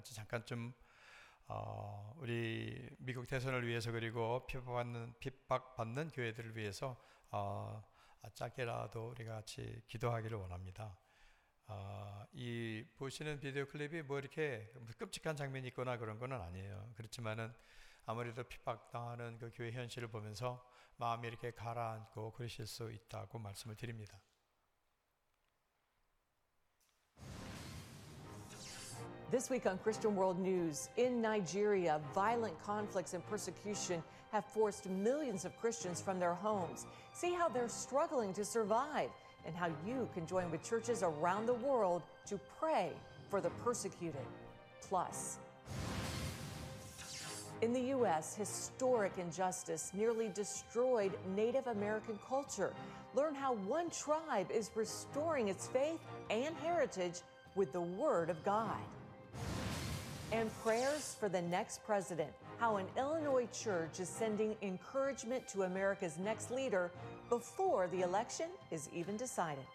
같이 잠깐 좀 우리 미국 대선을 위해서 그리고 핍박받는 교회들을 위해서 짧게라도 우리가 같이 기도하기를 원합니다. 이 보시는 비디오 클립이 뭐 이렇게 끔찍한 장면이 있거나 그런 건 아니에요. 그렇지만은 아무래도 핍박당하는 그 교회 현실을 보면서 마음이 이렇게 가라앉고 그러실 수 있다고 말씀을 드립니다. This week on Christian World News, in Nigeria, violent conflicts and persecution have forced millions of Christians from their homes. See how they're struggling to survive and how you can join with churches around the world to pray for the persecuted. Plus, in the U.S., historic injustice nearly destroyed Native American culture. Learn how one tribe is restoring its faith and heritage with the Word of God. And prayers for the next president, how an Illinois church is sending encouragement to America's next leader before the election is even decided.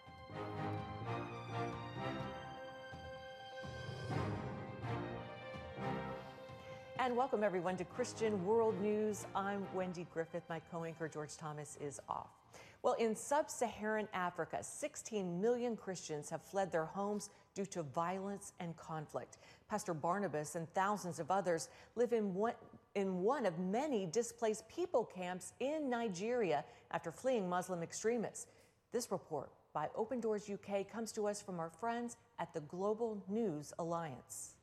And welcome everyone to Christian World News. I'm Wendy Griffith. My co-anchor George Thomas is off. Well, in sub-Saharan Africa, 16 million Christians have fled their homes due to violence and conflict. Pastor Barnabas and thousands of others live in one of many displaced people camps in Nigeria after fleeing Muslim extremists. This report by Open Doors UK comes to us from our friends at the Global News Alliance.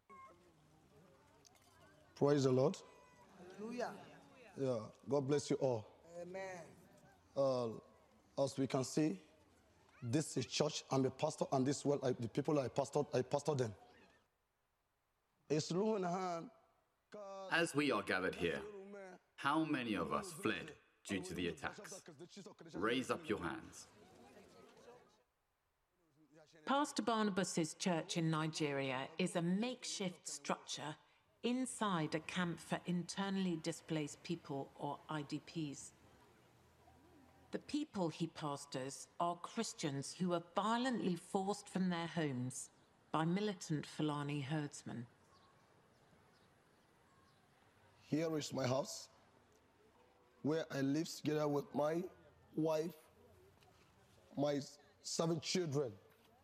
Praise the Lord. Hallelujah. Yeah, God bless you all. Amen. As we can see, this is church. I'm a pastor, and this well, the people I pastor them. As we are gathered here, how many of us fled due to the attacks? Raise up your hands. Pastor Barnabas's church in Nigeria is a makeshift structure inside a camp for internally displaced people, or IDPs. The people he pastors are Christians who were violently forced from their homes by militant Fulani herdsmen. Here is my house, where I live together with my wife, my 7 children.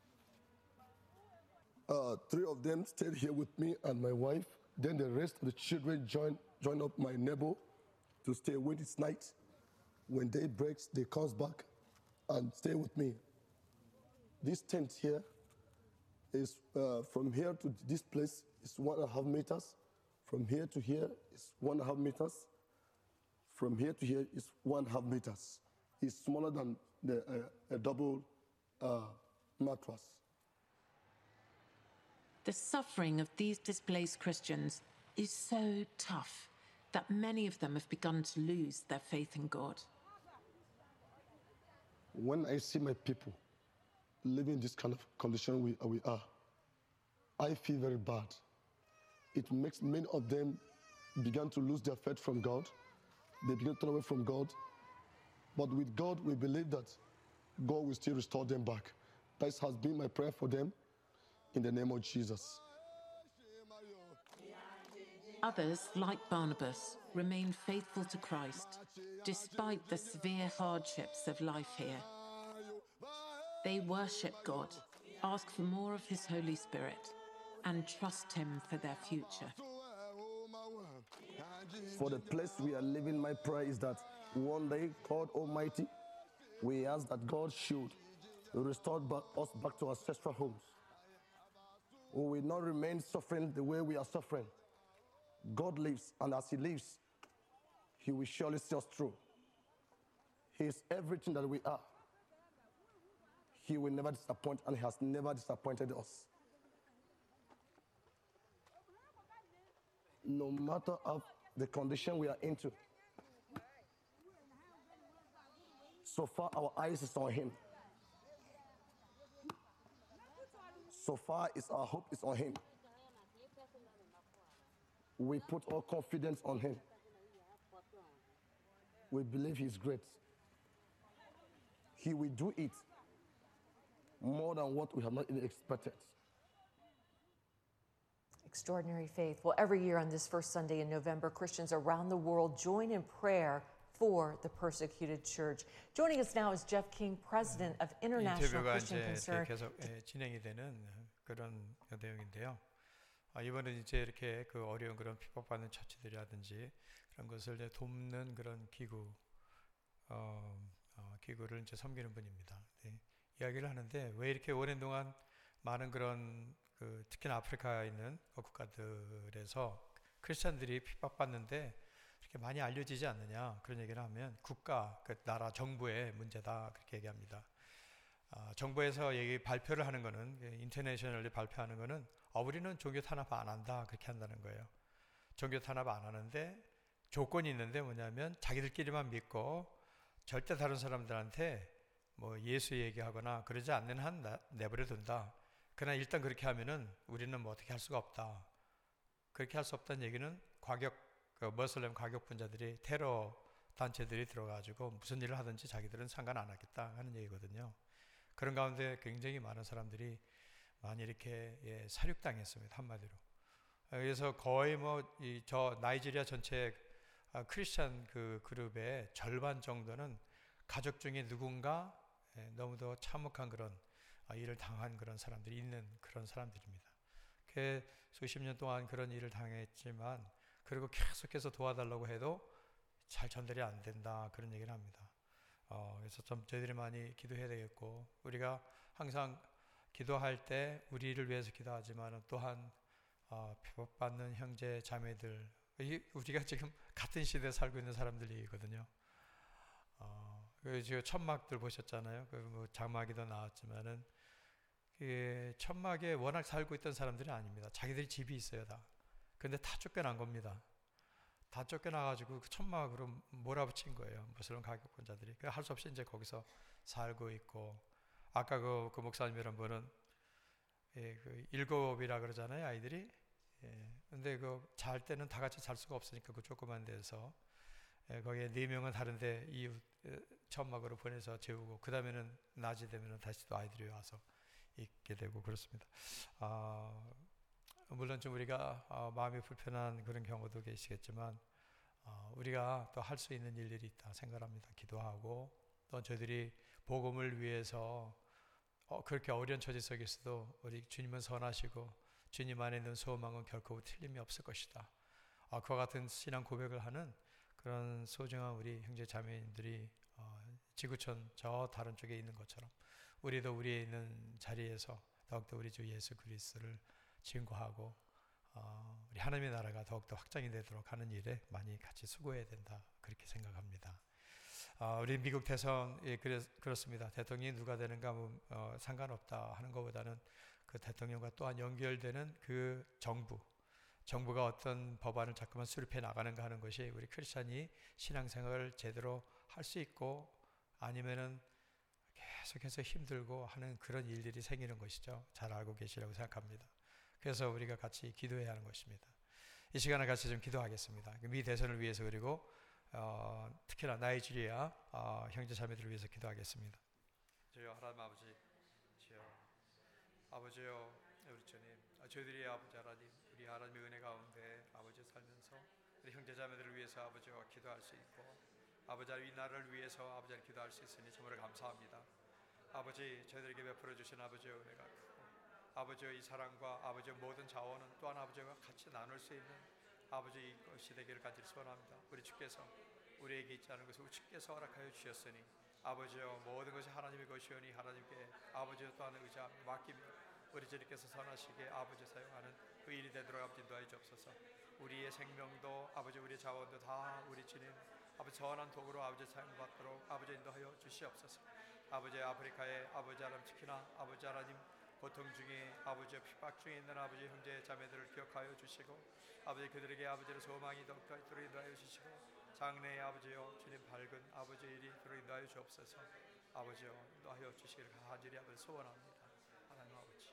3 of them stayed here with me and my wife. Then the rest of the children join up my neighbor to stay when it's night. When day breaks, they come back and stay with me. This tent here is from here to this place is 1.5 meters. From here to here is 1.5 meters. From here to here is 1.5 meters. It's smaller than a double mattress. The suffering of these displaced Christians is so tough that many of them have begun to lose their faith in God. When I see my people living in this kind of condition we are, I feel very bad. It makes many of them begin to lose their faith from God. They begin to turn away from God. But with God, we believe that God will still restore them back. That has been my prayer for them in the name of Jesus. Others, like Barnabas, remain faithful to Christ despite the severe hardships of life here. They worship God, ask for more of His Holy Spirit, and trust Him for their future. For the place we are living, my prayer is that one day, God Almighty, we ask that God should restore us back to our ancestral homes. We will not remain suffering the way we are suffering. God lives, and as He lives, He will surely see us through. He is everything that we are. He will never disappoint, and He has never disappointed us. No matter of the condition we are into, so far our eyes is on Him. So far our hope is on Him. We put our confidence on Him. We believe He is great. He will do it more than what we have not even expected. Extraordinary faith. Well, every year on this first Sunday in November, Christians around the world join in prayer for the persecuted church. Joining us now is Jeff King, president of International 인터뷰가 Christian 이제 Concern. 계속 진행이 되는 그런 내용인데요. 이번에 이제 이렇게 그 어려운 그런 핍박받는 처치들이라든지 그런 것을 이제 돕는 그런 기구를 이제 섬기는 분입니다. 네. 이야기를 하는데 왜 이렇게 오랜 동안 많은 그런 특히나 아프리카에 있는 국가들에서 크리스천들이 핍박받는데 이렇게 많이 알려지지 않느냐 그런 얘기를 하면 국가, 그 나라 정부의 문제다 그렇게 얘기합니다. 정부에서 발표를 하는 거는 인터내셔널리 발표하는 거는 우리는 종교 탄압 안 한다 그렇게 한다는 거예요. 종교 탄압 안 하는데 조건이 있는데 뭐냐면 자기들끼리만 믿고 절대 다른 사람들한테 뭐 예수 얘기하거나 그러지 않는 한 내버려 둔다. 그러나 일단 그렇게 하면은 우리는 뭐 어떻게 할 수가 없다. 그렇게 할 수 없다는 얘기는 머슬렘 과격분자들이 테러 단체들이 들어가지고 무슨 일을 하든지 자기들은 상관 안 하겠다 하는 얘기거든요. 그런 가운데 굉장히 많은 사람들이 많이 이렇게 사륙당했습니다. 한마디로. 그래서 거의 저 나이지리아 전체 크리스찬 그 그룹의 절반 정도는 가족 중에 누군가 너무도 참혹한 그런 일을 당한 그런 사람들이 있는 그런 사람들입니다. 수십 년 동안 그런 일을 당했지만 그리고 계속해서 도와달라고 해도 잘 전달이 안 된다 그런 얘기를 합니다. 그래서 좀 저희들이 많이 기도해야 되겠고 우리가 항상 기도할 때 우리를 위해서 기도하지만 또한 핍박받는 형제 자매들 우리가 지금 같은 시대에 살고 있는 사람들이거든요. 지금 천막들 보셨잖아요. 장막이도 나왔지만은 천막에 워낙 살고 있던 사람들이 아닙니다. 자기들이 집이 있어요 다. 근데 다 쫓겨난 겁니다. 다 쫓겨나가지고 그 천막으로 몰아붙인 거예요. 무슬림 가격권자들이. 할 수 없이 이제 거기서 살고 있고 아까 그 목사님이란 분은 그 7이라 그러잖아요 아이들이. 근데 잘 때는 다 같이 잘 수가 없으니까 그 조그만 데서 거기에 4명은 다른데 이웃 천막으로 보내서 재우고 그 다음에는 낮이 되면 다시 또 아이들이 와서 있게 되고 그렇습니다. 물론 좀 우리가 마음이 불편한 그런 경우도 계시겠지만 우리가 또 할 수 있는 일들이 있다 생각합니다. 기도하고 또 저희들이 복음을 위해서 그렇게 어려운 처지 속에서도 우리 주님은 선하시고 주님 안에 있는 소망은 결코 틀림이 없을 것이다. 그와 같은 신앙 고백을 하는 그런 소중한 우리 형제 자매님들이 지구촌 저 다른 쪽에 있는 것처럼 우리도 우리에 있는 자리에서 더욱더 우리 주 예수 그리스도를 증거하고 우리 하나님의 나라가 더욱더 확장이 되도록 하는 일에 많이 같이 수고해야 된다 그렇게 생각합니다. 우리 미국 대선 그렇습니다. 대통령이 누가 되는가 상관없다 하는 것보다는 그 대통령과 또한 연결되는 그 정부가 어떤 법안을 자꾸만 수립해 나가는가 하는 것이 우리 크리스찬이 신앙생활을 제대로 할 수 있고 아니면은 계속해서 힘들고 하는 그런 일들이 생기는 것이죠. 잘 알고 계시라고 생각합니다. 그래서 우리가 같이 기도해야 하는 것입니다. 이 시간에 같이 좀 기도하겠습니다. 미 대선을 위해서 그리고 특히나 나이지리아 형제 자매들을 위해서 기도하겠습니다. 주여 하나님 아버지, 주여 아버지요 우리 주님, 저희들이 아버지 하나님 우리 하나님의 은혜 가운데 아버지 살면서 우리 형제 자매들을 위해서 아버지와 기도할 수 있고 아버지 이 나라를 위해서 아버지를 기도할 수 있으니 정말 감사합니다. 아버지 저희들에게 베풀어 주신 아버지의 은혜가 크고 아버지의 이 사랑과 아버지의 모든 자원은 또한 아버지와 같이 나눌 수 있는 아버지 이것이 되기를 간절히 소원합니다. 우리 주께서 우리에게 있지 않은 것을 주께서 허락하여 주셨으니 아버지여 모든 것이 하나님의 것이오니 하나님께 아버지여 또한 의지하며 맡기며 우리 주님께서 선하시게 아버지 사용하는 그 일이 되도록 아버지 인도하여 주옵소서. 우리의 생명도 아버지 우리의 자원도 다 우리 주님 아버지 선한 도구로 아버지 사용받도록 아버지 인도하여 주시옵소서. 아버지 아프리카의 아버지 하나님 특히나 아버지 하나님 고통 중에 아버지 핍박 중에 있는 아버지 형제 자매들을 기억하여 주시고 아버지 그들에게 아버지의 소망이 더욱더 있도록 인도하여 주시고 장래의 아버지여 주님 밝은 아버지의 일이 있도록 인도하여 주옵소서. 아버지여 인도하여 주시기를 간절히 아버지 소원합니다. 하나님 아버지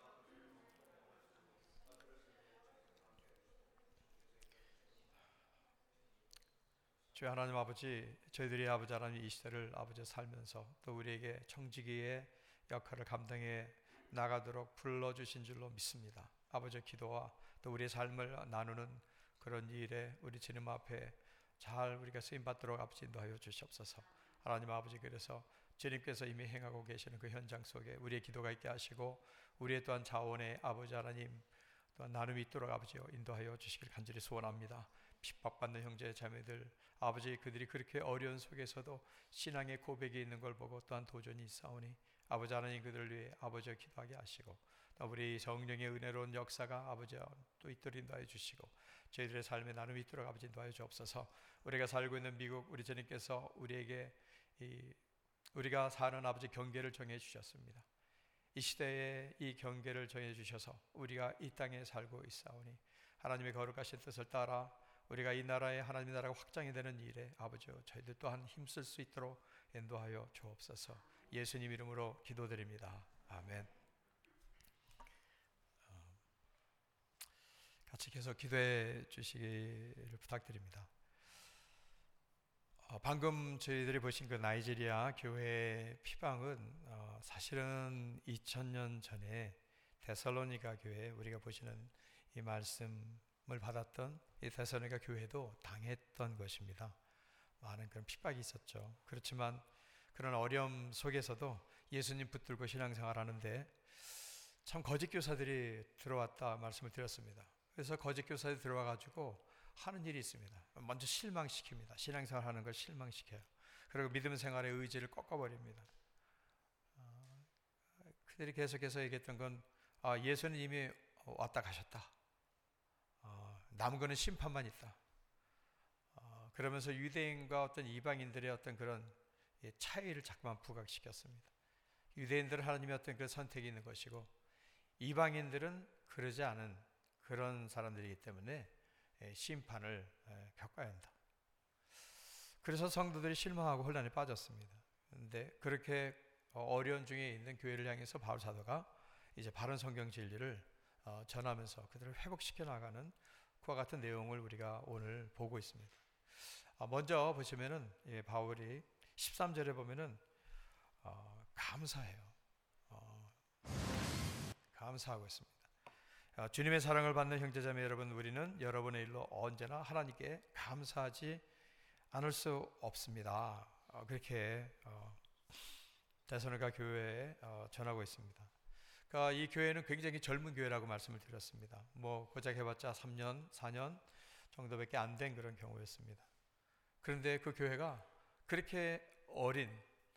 주 하나님 아버지 저희들이 아버지 하나님 이 시대를 아버지 살면서 또 우리에게 청지기의 역할을 감당해 나가도록 불러주신 줄로 믿습니다. 아버지 기도와 또 우리의 삶을 나누는 그런 일에 우리 주님 앞에 잘 우리가 쓰임 받도록 아버지 인도하여 주시옵소서. 하나님 아버지, 그래서 주님께서 이미 행하고 계시는 그 현장 속에 우리의 기도가 있게 하시고 우리의 또한 자원의 아버지 하나님 또한 나눔이 있도록 아버지 인도하여 주시길 간절히 소원합니다. 핍박받는 형제 자매들 아버지, 그들이 그렇게 어려운 속에서도 신앙의 고백이 있는 걸 보고 또한 도전이 있사오니 아버지 하나님 그들을 위해 아버지와 기도하게 하시고 또 우리 성령의 은혜로운 역사가 아버지와 또 있도록 인도하여 주시고 저희들의 삶의 나눔이 있도록 아버지 인도하여 주옵소서. 우리가 살고 있는 미국 우리 주님께서 우리에게 우리가 사는 아버지 경계를 정해 주셨습니다. 이 시대에 이 경계를 정해 주셔서 우리가 이 땅에 살고 있사오니 하나님의 거룩하신 뜻을 따라 우리가 이 나라의 하나님의 나라가 확장이 되는 일에 아버지 저희들 또한 힘쓸 수 있도록 인도하여 주옵소서. 예수님 이름으로 기도드립니다. 아멘. 같이 계속 기도해 주시기를 부탁드립니다. 방금 저희들이 보신 그 나이지리아 교회의 피방은 사실은 2000년 전에 데살로니가 교회, 우리가 보시는 이 말씀을 받았던 이 데살로니가 교회도 당했던 것입니다. 많은 그런 핍박이 있었죠. 그렇지만 그런 어려움 속에서도 예수님 붙들고 신앙생활하는데 참 거짓 교사들이 들어왔다 말씀을 드렸습니다. 그래서 거짓 교사들이 들어와가지고 하는 일이 있습니다. 먼저 실망시킵니다. 신앙생활하는 걸 실망시켜요. 그리고 믿음 생활의 의지를 꺾어버립니다. 그들이 계속해서 얘기했던 건 예수는 이미 왔다 가셨다. 남은 거는 심판만 있다. 그러면서 유대인과 어떤 이방인들의 어떤 그런 차이를 자꾸만 부각시켰습니다. 유대인들은 하나님의 어떤 그 선택이 있는 것이고 이방인들은 그러지 않은 그런 사람들이기 때문에 심판을 겪어야 한다. 그래서 성도들이 실망하고 혼란에 빠졌습니다. 그런데 그렇게 어려운 중에 있는 교회를 향해서 바울 사도가 이제 바른 성경 진리를 전하면서 그들을 회복시켜 나가는 그와 같은 내용을 우리가 오늘 보고 있습니다. 먼저 보시면은 바울이 13절에 보면은 감사해요. 감사하고 있습니다. 주님의 사랑을 받는 형제자매 여러분, 우리는 여러분의 일로 언제나 하나님께 감사하지 않을 수 없습니다. 그렇게 데살로니가 교회에 전하고 있습니다. 그러니까 이 교회는 굉장히 젊은 교회라고 말씀을 드렸습니다. 고작 해봤자 3년, 4년 정도밖에 안 된 그런 경우였습니다. 그런데 그 교회가 그렇게 어린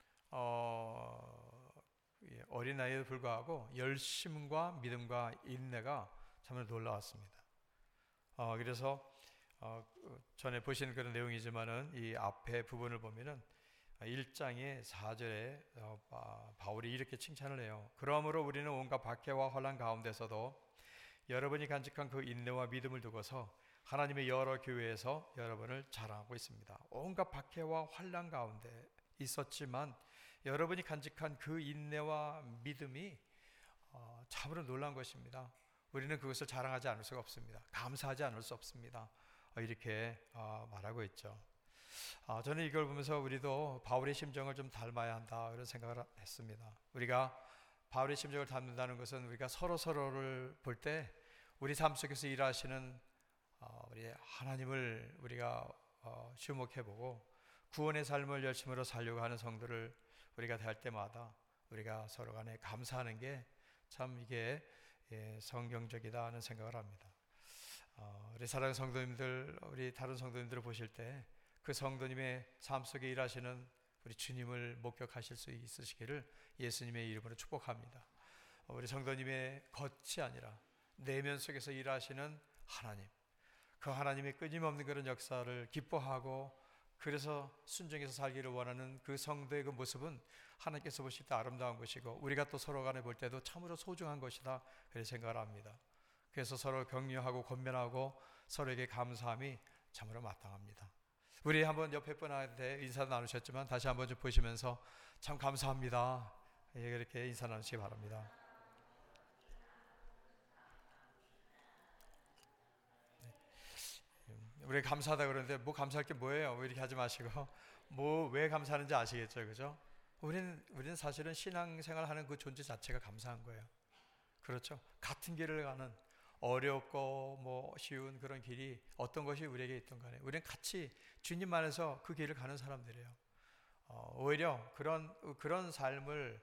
나이에도 불구하고 열심과 믿음과 인내가 정말 놀라웠습니다. 그래서 전에 보신 그런 내용이지만은 이 앞에 부분을 보면은 1장의 4절에 바울이 이렇게 칭찬을 해요. 그러므로 우리는 온갖 박해와 환난 가운데서도 여러분이 간직한 그 인내와 믿음을 두고서 하나님의 여러 교회에서 여러분을 자랑하고 있습니다. 온갖 박해와 환난 가운데 있었지만 여러분이 간직한 그 인내와 믿음이 참으로 놀라운 것입니다. 우리는 그것을 자랑하지 않을 수가 없습니다. 감사하지 않을 수 없습니다. 이렇게 말하고 있죠. 저는 이걸 보면서 우리도 바울의 심정을 좀 닮아야 한다 그런 생각을 했습니다. 우리가 바울의 심정을 닮는다는 것은 우리가 서로를 볼 때 우리 삶 속에서 일하시는 우리 하나님을 우리가 주목해보고 구원의 삶을 열심으로 살려고 하는 성도를 우리가 대할 때마다 우리가 서로 간에 감사하는 게 참 이게 성경적이다 하는 생각을 합니다. 우리 사랑하는 성도님들, 우리 다른 성도님들을 보실 때 그 성도님의 삶 속에 일하시는 우리 주님을 목격하실 수 있으시기를 예수님의 이름으로 축복합니다. 우리 성도님의 겉이 아니라 내면 속에서 일하시는 하나님, 그 하나님의 끊임없는 그런 역사를 기뻐하고 그래서 순종해서 살기를 원하는 그 성도의 그 모습은 하나님께서 보실 때 아름다운 것이고 우리가 또 서로 간에 볼 때도 참으로 소중한 것이다 그렇게 생각을 합니다. 그래서 서로 격려하고 권면하고 서로에게 감사함이 참으로 마땅합니다. 우리 한번 옆에 분한테 인사 나누셨지만 다시 한번 좀 보시면서 참 감사합니다. 이렇게 인사 나누시기 바랍니다. 우리 감사하다 그러는데 감사할 게 뭐예요? 이렇게 하지 마시고 왜 감사하는지 아시겠죠, 그죠? 우리는 사실은 신앙생활 하는 그 존재 자체가 감사한 거예요. 그렇죠? 같은 길을 가는 어렵고 뭐 쉬운 그런 길이 어떤 것이 우리에게 있던 간에 우리는 같이 주님 안에서 그 길을 가는 사람들이에요. 오히려 그런 삶을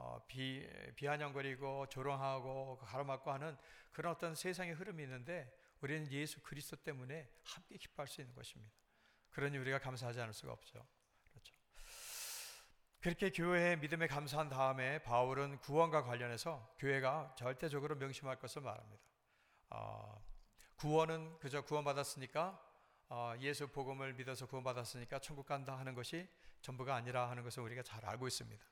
비아냥거리고 조롱하고 가로막고 하는 그런 어떤 세상의 흐름이 있는데 우리는 예수 그리스도 때문에 함께 기뻐할 수 있는 것입니다. 그러니 우리가 감사하지 않을 수가 없죠. 그렇죠. 그렇게 교회의 믿음에 감사한 다음에 바울은 구원과 관련해서 교회가 절대적으로 명심할 것을 말합니다. 구원은 그저 구원받았으니까 예수 복음을 믿어서 구원받았으니까 천국 간다 하는 것이 전부가 아니라 하는 것을 우리가 잘 알고 있습니다.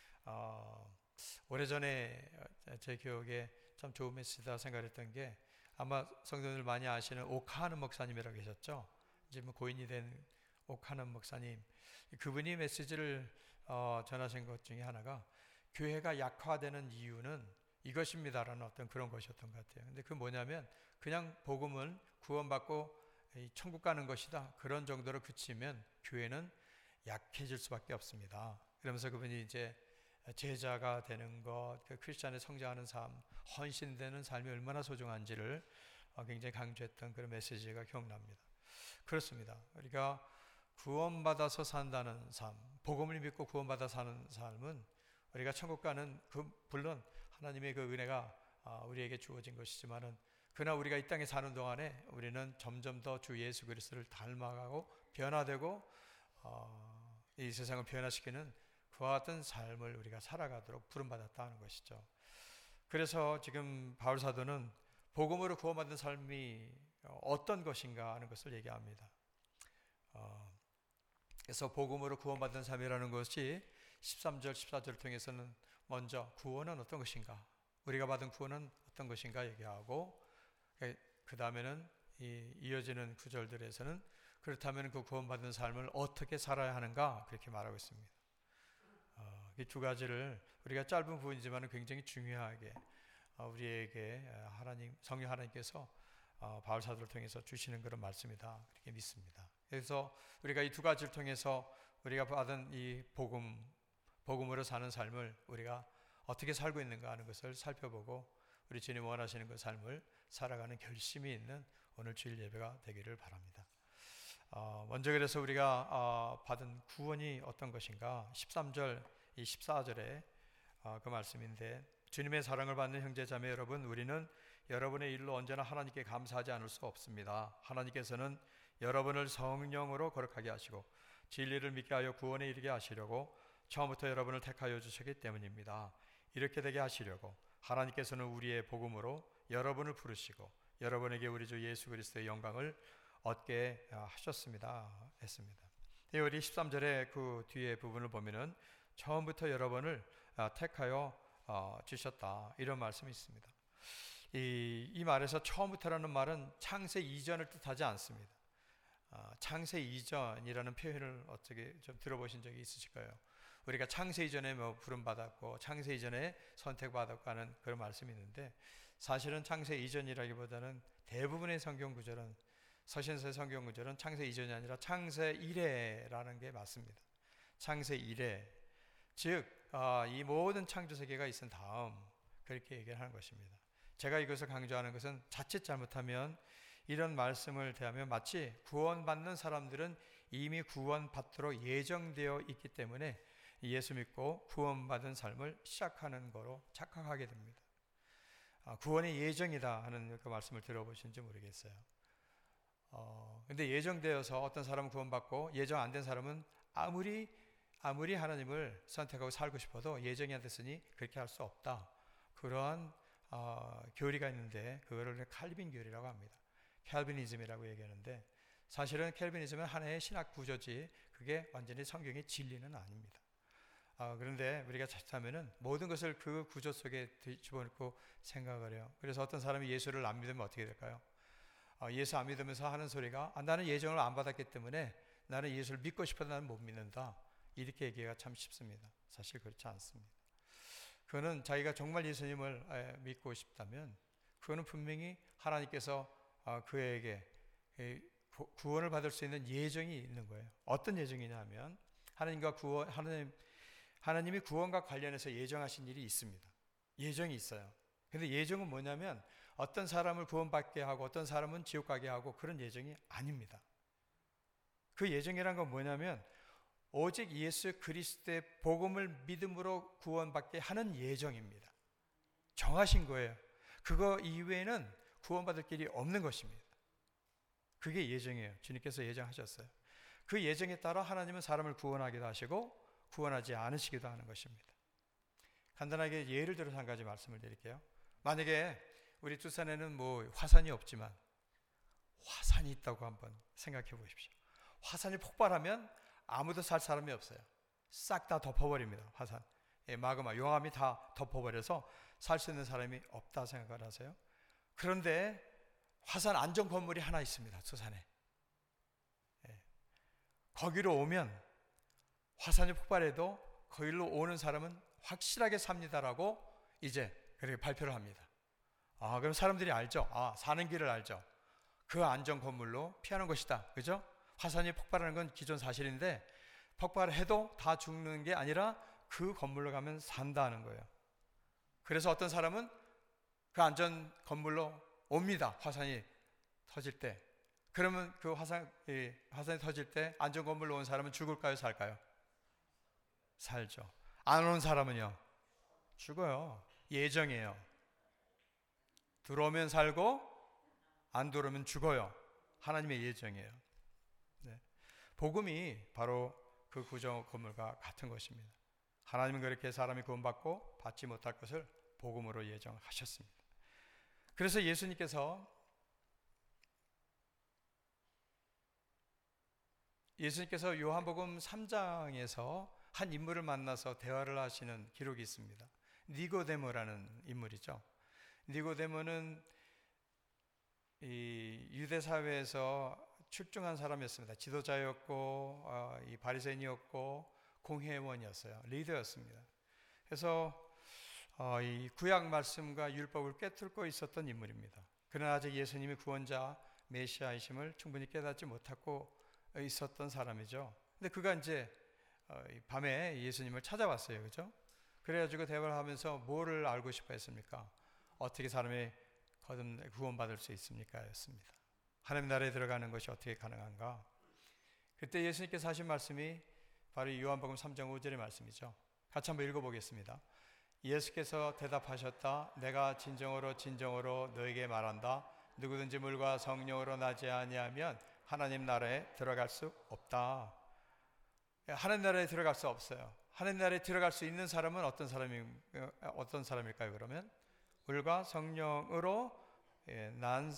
오래전에 제 기억에 참 좋은 메시지다 생각했던 게 아마 성도들 많이 아시는 오카는 목사님이라고 계셨죠. 이제 뭐 고인이 된 오카는 목사님, 그분이 메시지를 전하신 것 중에 하나가 교회가 약화되는 이유는 이것입니다라는 어떤 그런 것이었던 것 같아요. 근데 그 뭐냐면 그냥 복음은 구원받고 천국 가는 것이다 그런 정도로 그치면 교회는 약해질 수밖에 없습니다. 그러면서 그분이 이제 제자가 되는 것, 그 크리스찬의 성장하는 삶, 헌신되는 삶이 얼마나 소중한지를 굉장히 강조했던 그런 메시지가 기억납니다. 그렇습니다. 우리가 구원받아서 산다는 삶, 복음을 믿고 구원받아 사는 삶은 우리가 천국 가는 물론 하나님의 그 은혜가 우리에게 주어진 것이지만은 그러나 우리가 이 땅에 사는 동안에 우리는 점점 더 주 예수 그리스도를 닮아가고 변화되고 이 세상을 변화시키는 그와 같은 삶을 우리가 살아가도록 부름받았다는 것이죠. 그래서 지금 바울 사도는 복음으로 구원받은 삶이 어떤 것인가 하는 것을 얘기합니다. 그래서 복음으로 구원받은 삶이라는 것이 13절, 14절을 통해서는 먼저 구원은 어떤 것인가, 우리가 받은 구원은 어떤 것인가 얘기하고 그 다음에는 이어지는 구절들에서는 그렇다면 그 구원받은 삶을 어떻게 살아야 하는가 그렇게 말하고 있습니다. 이 두 가지를 우리가 짧은 부분이지만 굉장히 중요하게 우리에게 성령 하나님께서 바울 사도를 통해서 주시는 그런 말씀이다 그렇게 믿습니다. 그래서 우리가 이 두 가지를 통해서 우리가 받은 이 복음으로 사는 삶을 우리가 어떻게 살고 있는가 하는 것을 살펴보고 우리 주님 원하시는 그 삶을 살아가는 결심이 있는 오늘 주일 예배가 되기를 바랍니다. 먼저 그래서 우리가 받은 구원이 어떤 것인가 13절, 14절에 그 말씀인데 주님의 사랑을 받는 형제자매 여러분, 우리는 여러분의 일로 언제나 하나님께 감사하지 않을 수 없습니다. 하나님께서는 여러분을 성령으로 거룩하게 하시고 진리를 믿게 하여 구원에 이르게 하시려고 처음부터 여러분을 택하여 주셨기 때문입니다. 이렇게 되게 하시려고 하나님께서는 우리의 복음으로 여러분을 부르시고 여러분에게 우리 주 예수 그리스도의 영광을 얻게 하셨습니다 했습니다. 우리 13절의 그 뒤에 부분을 보면은 처음부터 여러분을 택하여 주셨다 이런 말씀이 있습니다. 이 말에서 처음부터라는 말은 창세 이전을 뜻하지 않습니다. 창세 이전이라는 표현을 어떻게 좀 들어보신 적이 있으실까요? 우리가 창세 이전에 뭐 부름받았고 창세 이전에 선택받았고 하는 그런 말씀이 있는데 사실은 창세 이전이라기보다는 대부분의 성경 구절은 서신서의 성경 구절은 창세 이전이 아니라 창세 이래라는 게 맞습니다. 창세 이래, 즉 이 모든 창조 세계가 있은 다음 그렇게 얘기를 하는 것입니다. 제가 이것을 강조하는 것은 자칫 잘못하면 이런 말씀을 대하면 마치 구원받는 사람들은 이미 구원받도록 예정되어 있기 때문에 예수 믿고 구원받은 삶을 시작하는 거로 착각하게 됩니다. 구원의 예정이다 하는 그 말씀을 들어보신지 모르겠어요. 근데 예정되어서 어떤 사람은 구원받고 예정 안 된 사람은 아무리 하나님을 선택하고 살고 싶어도 예정이 안 됐으니 그렇게 할 수 없다. 그러한 교리가 있는데 그거를 칼빈 교리라고 합니다. 캘비니즘이라고 얘기하는데 사실은 캘비니즘은 하나의 신학 구조지 그게 완전히 성경의 진리는 아닙니다. 그런데 우리가 자칫하면은 모든 것을 그 구조 속에 집어넣고 생각을 해요. 그래서 어떤 사람이 예수를 안 믿으면 어떻게 될까요? 예수 안 믿으면서 하는 소리가 나는 예정을 안 받았기 때문에 나는 예수를 믿고 싶어도 나는 못 믿는다. 이렇게 얘기가 참 쉽습니다. 사실 그렇지 않습니다. 그거는 자기가 정말 예수님을 믿고 싶다면 그거는 분명히 하나님께서 그에게 구원을 받을 수 있는 예정이 있는 거예요. 어떤 예정이냐 하면 하나님이 구원과 관련해서 예정하신 일이 있습니다. 예정이 있어요. 근데 예정은 뭐냐면 어떤 사람을 구원받게 하고 어떤 사람은 지옥 가게 하고 그런 예정이 아닙니다. 그 예정이란 건 뭐냐면 오직 예수 그리스도의 복음을 믿음으로 구원받게 하는 예정입니다. 정하신 거예요. 그거 이외에는 구원받을 길이 없는 것입니다. 그게 예정이에요. 주님께서 예정하셨어요. 그 예정에 따라 하나님은 사람을 구원하기도 하시고 구원하지 않으시기도 하는 것입니다. 간단하게 예를 들어서 한 가지 말씀을 드릴게요. 만약에 우리 두산에는 뭐 화산이 없지만 화산이 있다고 한번 생각해 보십시오. 화산이 폭발하면 아무도 살 사람이 없어요. 싹 다 덮어버립니다. 화산. 마그마, 용암이 다 덮어버려서 살 수 있는 사람이 없다 생각을 하세요. 그런데 화산 안전 건물이 하나 있습니다. 두산에. 거기로 오면 화산이 폭발해도 거기로 오는 사람은 확실하게 삽니다라고 이제 그렇게 발표를 합니다. 그럼 사람들이 알죠. 사는 길을 알죠. 그 안전 건물로 피하는 것이다. 그죠? 화산이 폭발하는 건 기존 사실인데 폭발해도 다 죽는 게 아니라 그 건물로 가면 산다는 거예요. 그래서 어떤 사람은 그 안전 건물로 옵니다. 화산이 터질 때. 그러면 그 화산이 터질 때 안전 건물로 온 사람은 죽을까요? 살까요? 살죠. 안 온 사람은요? 죽어요. 예정이에요. 들어오면 살고 안 들어오면 죽어요. 하나님의 예정이에요. 네. 복음이 바로 그 구조 건물과 같은 것입니다. 하나님은 그렇게 사람이 구원받고 받지 못할 것을 복음으로 예정하셨습니다. 그래서 예수님께서 요한복음 3장에서 한 인물을 만나서 대화를 하시는 기록이 있습니다. 니고데모라는 인물이죠. 니고데모는 이 유대 사회에서 출중한 사람이었습니다. 지도자였고 이 바리새인이었고 공회원이었어요. 리더였습니다. 그래서 이 구약 말씀과 율법을 꿰뚫고 있었던 인물입니다. 그러나 아직 예수님이 구원자 메시아이심을 충분히 깨닫지 못하고 있었던 사람이죠. 근데 그가 이제 밤에 예수님을 찾아왔어요. 그죠? 그래가지고 대화를 하면서 뭐를 알고 싶어 했습니까? 어떻게 사람이 구원받을 수 있습니까? 였습니다. 하나님 나라에 들어가는 것이 어떻게 가능한가? 그때 예수님께서 하신 말씀이 바로 요한복음 3장 5절의 말씀이죠. 같이 한번 읽어보겠습니다. 예수께서 대답하셨다. 내가 진정으로 너에게 말한다. 누구든지 물과 성령으로 나지 아니하면 하나님 나라에 들어갈 수 없다. 하나님 나라에 들어갈 수 없어요. 하나님 나라에 들어갈 수 있는 사람은 어떤 사람일까요? 그러면 물과 성령으로 난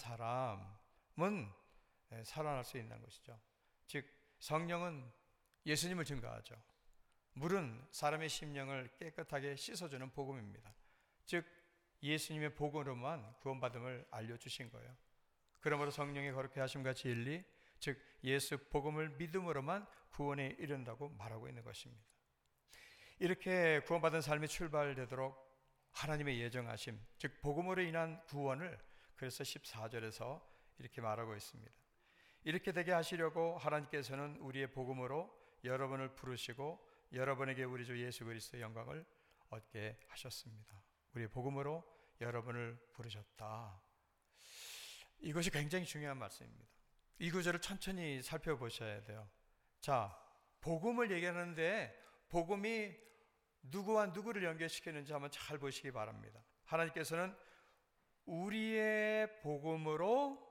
사람은 살아날 수 있는 것이죠. 즉 성령은 예수님을 증거하죠. 물은 사람의 심령을 깨끗하게 씻어주는 복음입니다. 즉 예수님의 복음으로만 구원받음을 알려주신 거예요. 그러므로 성령의 거룩게 하심과 진리, 즉 예수 복음을 믿음으로만 구원에 이른다고 말하고 있는 것입니다. 이렇게 구원받은 삶이 출발되도록 하나님의 예정하심, 즉 복음으로 인한 구원을 그래서 14절에서 이렇게 말하고 있습니다. 이렇게 되게 하시려고 하나님께서는 우리의 복음으로 여러분을 부르시고 여러분에게 우리 주 예수 그리스도의 영광을 얻게 하셨습니다. 우리의 복음으로 여러분을 부르셨다. 이것이 굉장히 중요한 말씀입니다. 이 구절을 천천히 살펴보셔야 돼요. 자, 복음을 얘기하는데 복음이 누구와 누구를 연결시키는지 한번 잘 보시기 바랍니다. 하나님께서는 우리의 복음으로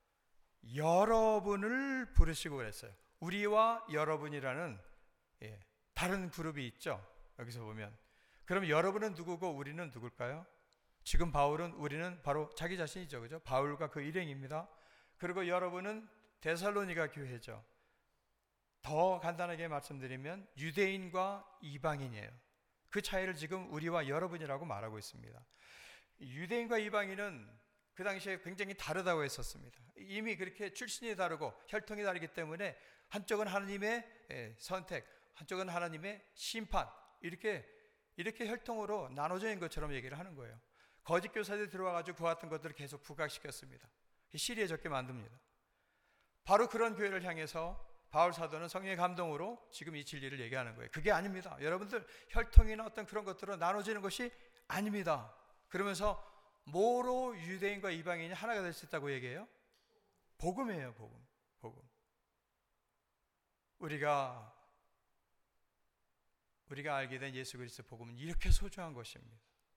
여러분을 부르시고 그랬어요. 우리와 여러분이라는 다른 그룹이 있죠. 여기서 보면. 그럼 여러분은 누구고 우리는 누굴까요? 지금 우리는 바로 자기 자신이죠. 그죠? 바울과 그 일행입니다. 그리고 여러분은 데살로니가 교회죠. 더 간단하게 말씀드리면 유대인과 이방인이에요. 그 차이를 지금 우리와 여러분이라고 말하고 있습니다. 유대인과 이방인은 그 당시에 굉장히 다르다고 했었습니다. 이미 그렇게 출신이 다르고 혈통이 다르기 때문에 한쪽은 하나님의 선택, 한쪽은 하나님의 심판, 이렇게 혈통으로 나눠져 있는 것처럼 얘기를 하는 거예요. 거짓 교사들이 들어와가지고 그 같은 것들을 계속 부각시켰습니다. 시리에 적게 만듭니다. 바로 그런 교회를 향해서 바울 사도는 성령의 감동으로 지금 이 진리를 얘기하는 거예요. 그게 아닙니다. 여러분들 혈통이나 어떤 그런 것들로 나눠지는 것이 아닙니다. 그러면서 뭐로 유대인과 이방인이 하나가 될 수 있다고 얘기해요? 복음이에요, 복음. 복음. 우리가 알게 된 예수 그리스도 복음은 이렇게 소중한 것입니다.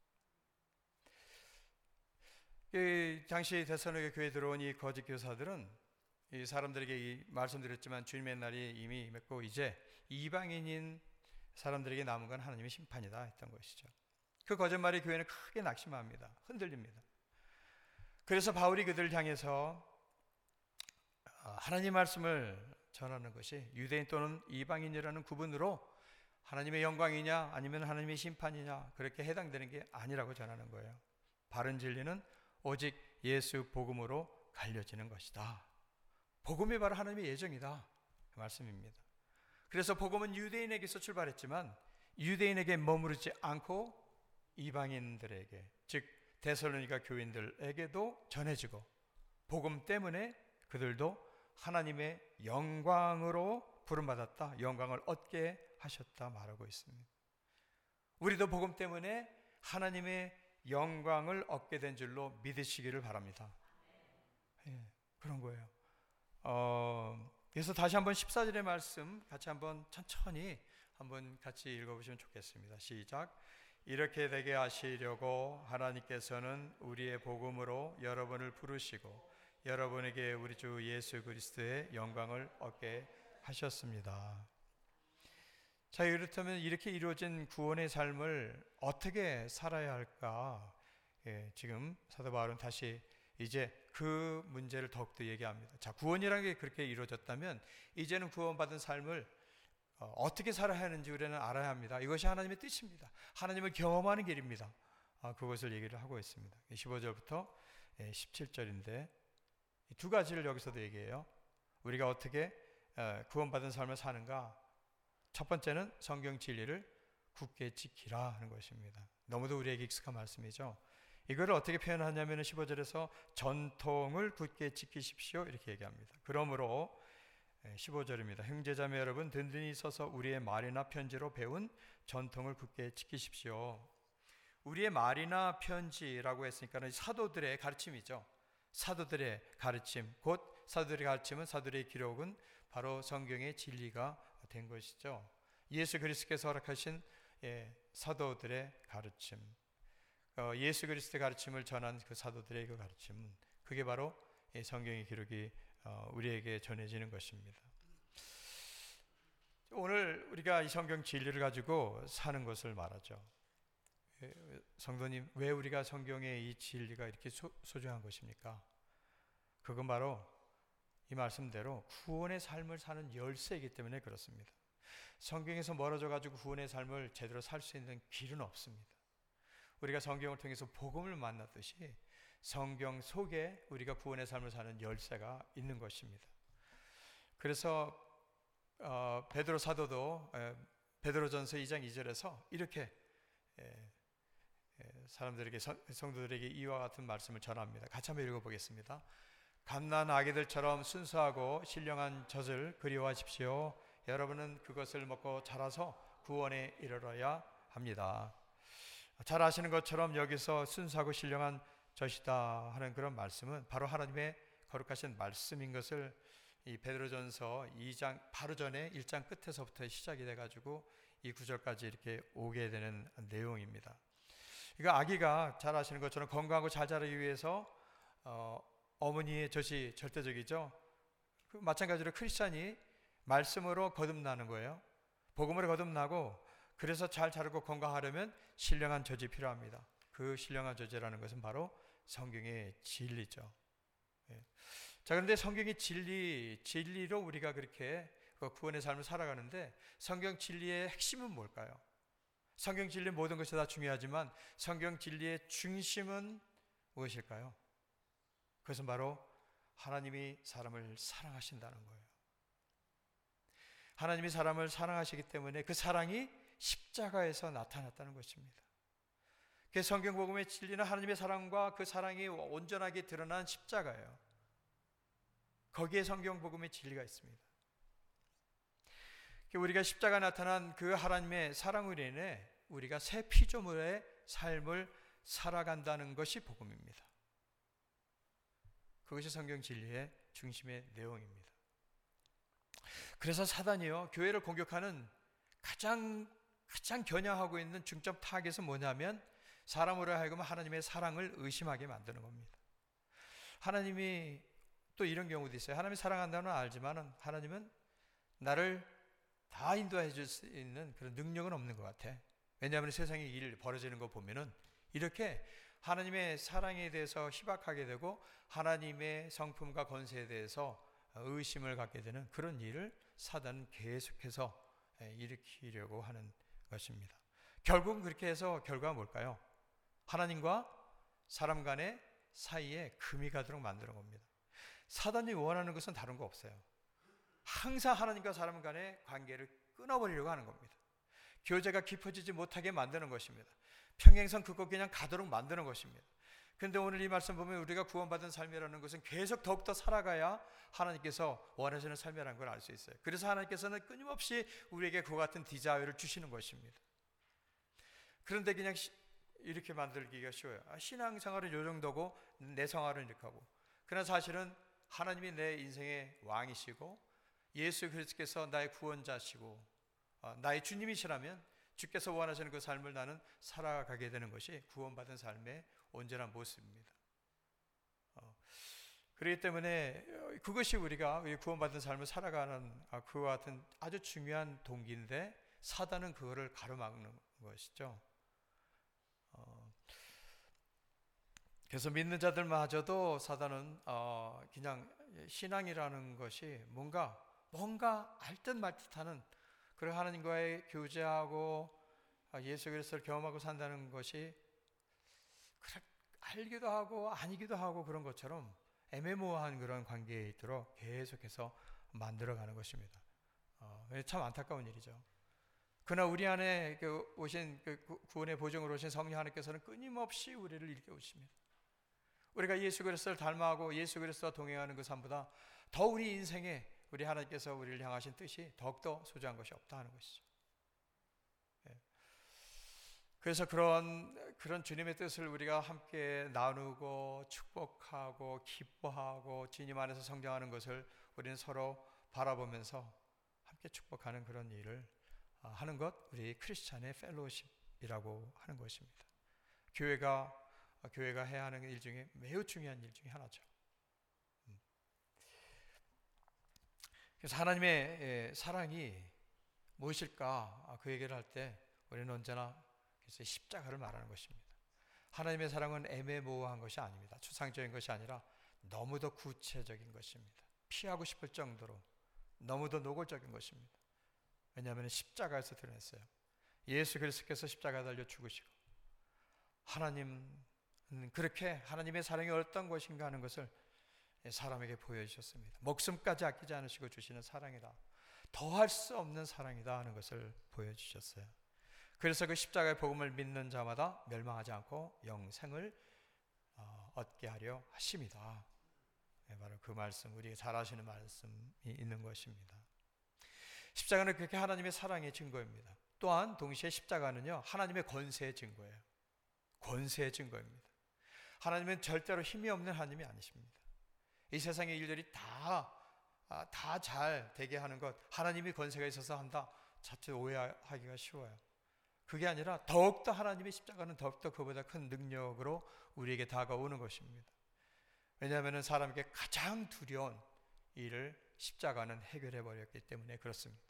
당시 데살로니가 교회에 들어온 이 거짓 교사들은 이 사람들에게 말씀드렸지만 주님의 날이 이미 맺고 이제 이방인인 사람들에게 남은 건 하나님의 심판이다 했던 것이죠. 그 거짓말이 교회는 크게 낙심합니다. 흔들립니다. 그래서 바울이 그들을 향해서 하나님 말씀을 전하는 것이 유대인 또는 이방인이라는 구분으로 하나님의 영광이냐 아니면 하나님의 심판이냐 그렇게 해당되는 게 아니라고 전하는 거예요. 바른 진리는 오직 예수 복음으로 갈려지는 것이다. 복음이 바로 하나님의 예정이다 그 말씀입니다. 그래서 복음은 유대인에게서 출발했지만 유대인에게 머무르지 않고 이방인들에게, 즉 데살로니가 교인들에게도 전해지고 복음 때문에 그들도 하나님의 영광으로 부름받았다, 영광을 얻게 하셨다 말하고 있습니다. 우리도 복음 때문에 하나님의 영광을 얻게 된 줄로 믿으시기를 바랍니다. 그런 거예요. 그래서 다시 한번 14절의 말씀 같이 한번 천천히 한번 같이 읽어보시면 좋겠습니다. 시작. 이렇게 되게 하시려고 하나님께서는 우리의 복음으로 여러분을 부르시고 여러분에게 우리 주 예수 그리스도의 영광을 얻게 하셨습니다. 자, 그렇다면 이렇게 이루어진 구원의 삶을 어떻게 살아야 할까? 지금 사도 바울은 다시 이제 그 문제를 더욱더 얘기합니다. 자, 구원이라는 게 그렇게 이루어졌다면 이제는 구원받은 삶을 어떻게 살아야 하는지 우리는 알아야 합니다. 이것이 하나님의 뜻입니다. 하나님을 경험하는 길입니다. 그것을 얘기를 하고 있습니다. 15절부터 17절인데 두 가지를 여기서도 얘기해요. 우리가 어떻게 구원받은 삶을 사는가? 첫 번째는 성경 진리를 굳게 지키라 하는 것입니다. 너무도 우리에게 익숙한 말씀이죠. 이거를 어떻게 표현하냐면 15절에서 전통을 굳게 지키십시오 이렇게 얘기합니다. 그러므로 15절입니다. 형제자매 여러분 든든히 서서 우리의 말이나 편지로 배운 전통을 굳게 지키십시오. 우리의 말이나 편지라고 했으니까 사도들의 가르침이죠. 사도들의 가르침, 곧 사도들의 가르침은 사도들의 기록은 바로 성경의 진리가 된 것이죠. 예수 그리스도께서 허락하신 사도들의 가르침, 예수 그리스도의 가르침을 전한 그 사도들의 그 가르침은 그게 바로 성경의 기록이 우리에게 전해지는 것입니다. 오늘 우리가 이 성경 진리를 가지고 사는 것을 말하죠. 성도님, 왜 우리가 성경의 이 진리가 이렇게 소중한 것입니까? 그건 바로 이 말씀대로 구원의 삶을 사는 열쇠이기 때문에 그렇습니다. 성경에서 멀어져 가지고 구원의 삶을 제대로 살 수 있는 길은 없습니다. 우리가 성경을 통해서 복음을 만났듯이 성경 속에 우리가 구원의 삶을 사는 열쇠가 있는 것입니다. 그래서 베드로 사도도 베드로전서 2장 2절에서 이렇게 사람들에게, 성도들에게 이와 같은 말씀을 전합니다. 같이 한번 읽어보겠습니다. 갓난 아기들처럼 순수하고 신령한 젖을 그리워하십시오. 여러분은 그것을 먹고 자라서 구원에 이르러야 합니다. 잘 아시는 것처럼 여기서 순수하고 신령한 젖이다 하는 그런 말씀은 바로 하나님의 거룩하신 말씀인 것을 이 베드로전서 2장 바로 전에 1장 끝에서부터 시작이 돼가지고 이 구절까지 이렇게 오게 되는 내용입니다. 이거 아기가 잘 아시는 것처럼 건강하고 잘 자라기 위해서 어머니의 젖이 절대적이죠. 마찬가지로 크리스찬이 말씀으로 거듭나는 거예요. 복음으로 거듭나고 그래서 잘 자라고 건강하려면 신령한 젖이 필요합니다. 그 신령한 젖이라는 것은 바로 성경의 진리죠. 자, 그런데 성경의 진리로 우리가 그렇게 구원의 삶을 살아가는데 성경 진리의 핵심은 뭘까요? 성경 진리 모든 것이 다 중요하지만 성경 진리의 중심은 무엇일까요? 그것은 바로 하나님이 사람을 사랑하신다는 거예요. 하나님이 사람을 사랑하시기 때문에 그 사랑이 십자가에서 나타났다는 것입니다. 그 성경 복음의 진리는 하나님의 사랑과 그 사랑이 온전하게 드러난 십자가예요. 거기에 성경 복음의 진리가 있습니다. 우리가 십자가 나타난 그 하나님의 사랑으로 인해 우리가 새 피조물의 삶을 살아간다는 것이 복음입니다. 그것이 성경 진리의 중심의 내용입니다. 그래서 사단이요, 교회를 공격하는 가장 겨냥하고 있는 중점 타겟은 뭐냐면 사람으로 하여금 하나님의 사랑을 의심하게 만드는 겁니다. 하나님이 또 이런 경우도 있어요. 하나님이 사랑한다는 건 알지만 하나님은 나를 다 인도해 줄 수 있는 그런 능력은 없는 것 같아. 왜냐하면 세상에 일 벌어지는 거 보면은 이렇게 하나님의 사랑에 대해서 희박하게 되고 하나님의 성품과 권세에 대해서 의심을 갖게 되는 그런 일을 사단은 계속해서 일으키려고 하는 것입니다. 결국은 그렇게 해서 결과가 뭘까요? 하나님과 사람 간의 사이에 금이 가도록 만드는 겁니다. 사단이 원하는 것은 다른 거 없어요. 항상 하나님과 사람 간의 관계를 끊어버리려고 하는 겁니다. 교제가 깊어지지 못하게 만드는 것입니다. 평행선 그거 그냥 가도록 만드는 것입니다. 그런데 오늘 이 말씀 보면 우리가 구원받은 삶이라는 것은 계속 더욱더 살아가야 하나님께서 원하시는 삶이라는 걸 알 수 있어요. 그래서 하나님께서는 끊임없이 우리에게 그와 같은 디자이어를 주시는 것입니다. 그런데 그냥 이렇게 만들기가 쉬워요. 신앙생활은 이 정도고 내 생활은 이렇게 하고. 그러나 사실은 하나님이 내 인생의 왕이시고 예수 그리스도께서 나의 구원자시고 나의 주님이시라면 주께서 원하시는 그 삶을 나는 살아가게 되는 것이 구원받은 삶의 온전한 모습입니다. 그렇기 때문에 그것이 우리가 구원받은 삶을 살아가는 그와 같은 아주 중요한 동기인데 사단은 그거를 가로막는 것이죠. 그래서 믿는 자들마저도 사단은 그냥 신앙이라는 것이 뭔가 알 듯 말 듯하는 그리고 하나님과의 교제하고 예수 그리스도를 경험하고 산다는 것이 알기도 하고 아니기도 하고 그런 것처럼 애매모호한 그런 관계에 있도록 계속해서 만들어가는 것입니다. 참 안타까운 일이죠. 그러나 우리 안에 오신 구원의 보증으로 오신 성령 하나님께서는 끊임없이 우리를 일깨우십니다. 우리가 예수 그리스도를 닮아가고 예수 그리스도와 동행하는 그 삶보다 더 우리 인생에 우리 하나님께서 우리를 향하신 뜻이 더욱더 소중한 것이 없다 하는 것이죠. 그래서 그런 주님의 뜻을 우리가 함께 나누고 축복하고 기뻐하고 주님 안에서 성장하는 것을 우리는 서로 바라보면서 함께 축복하는 그런 일을 하는 것, 우리 크리스찬의 펠로우십이라고 하는 것입니다. 교회가 해야 하는 일 중에 매우 중요한 일 중에 하나죠. 그래서 하나님의 사랑이 무엇일까? 그 얘기를 할 때 우리는 언제나 그래서 십자가를 말하는 것입니다. 하나님의 사랑은 애매모호한 것이 아닙니다. 추상적인 것이 아니라 너무도 구체적인 것입니다. 피하고 싶을 정도로 너무도 노골적인 것입니다. 왜냐하면 십자가에서 드러냈어요. 예수 그리스도께서 십자가에 달려 죽으시고 하나님은 그렇게 하나님의 사랑이 어떤 것인가 하는 것을 사람에게 보여주셨습니다. 목숨까지 아끼지 않으시고 주시는 사랑이다. 더할 수 없는 사랑이다 하는 것을 보여주셨어요. 그래서 그 십자가의 복음을 믿는 자마다 멸망하지 않고 영생을 얻게 하려 하심이다. 바로 그 말씀, 우리가 잘 아시는 말씀이 있는 것입니다. 십자가는 그렇게 하나님의 사랑의 증거입니다. 또한 동시에 십자가는요, 하나님의 권세의 증거예요. 권세의 증거입니다. 하나님은 절대로 힘이 없는 하나님이 아니십니다. 이 세상의 일들이 다 잘 되게 하는 것, 하나님이 권세가 있어서 한다, 자칫 오해하기가 쉬워요. 그게 아니라 더욱더 하나님의 십자가는 더욱더 그보다 큰 능력으로 우리에게 다가오는 것입니다. 왜냐하면 사람에게 가장 두려운 일을 십자가는 해결해 버렸기 때문에 그렇습니다.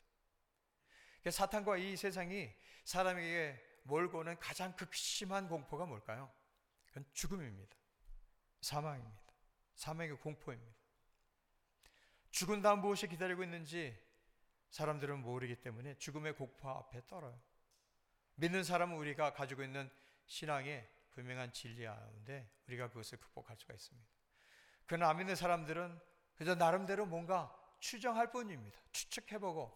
사탄과 이 세상이 사람에게 몰고 오는 가장 극심한 공포가 뭘까요? 그건 죽음입니다. 사망입니다. 사망의 공포입니다. 죽은 다음 무엇이 기다리고 있는지 사람들은 모르기 때문에 죽음의 공포 앞에 떨어요. 믿는 사람은 우리가 가지고 있는 신앙의 분명한 진리 가운데 우리가 그것을 극복할 수가 있습니다. 그러나 안 믿는 사람들은 그저 나름대로 뭔가 추정할 뿐입니다. 추측해보고